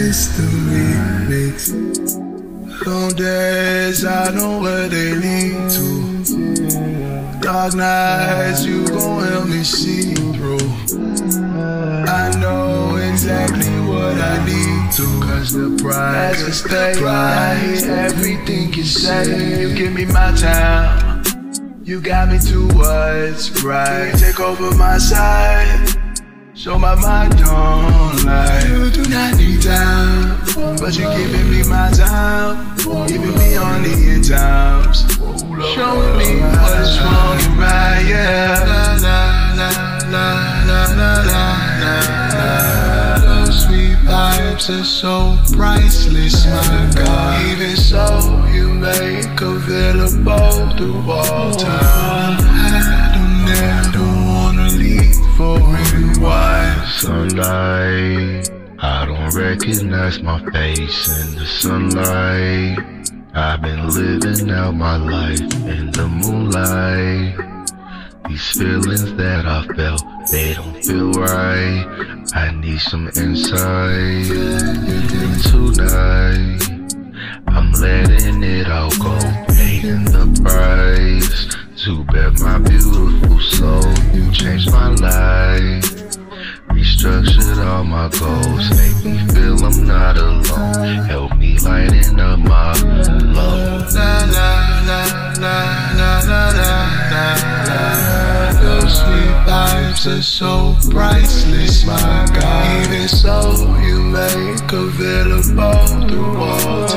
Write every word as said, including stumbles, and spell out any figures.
It's the remix. Long days, I know where they lead to. Dark nights, you gon' help me see, bro. I know exactly what I need to. Cause the price is stay right. Everything you say, you give me my time. You got me to what's right. Take over my side, so my mind don't lie. You do not need time, but you giving me my time, giving me all the times, showing me what's wrong and right. Yeah, la la la la la la la la. Those sweet vibes are so priceless, my God. Even so, you make available through all time. I don't ever wanna leave for any while. Sunlight, I don't recognize my face in the sunlight. I've been living out my life in the moonlight. These feelings that I felt, they don't feel right. I need some insight. And tonight, I'm letting it all go, paying the price. Too bad my beautiful soul, you changed my life. Restructured all my goals, make me feel I'm not alone. Help me lighten up my load. La la la la la la la la. Those sweet vibes are so priceless, my God. Even so, you make available through all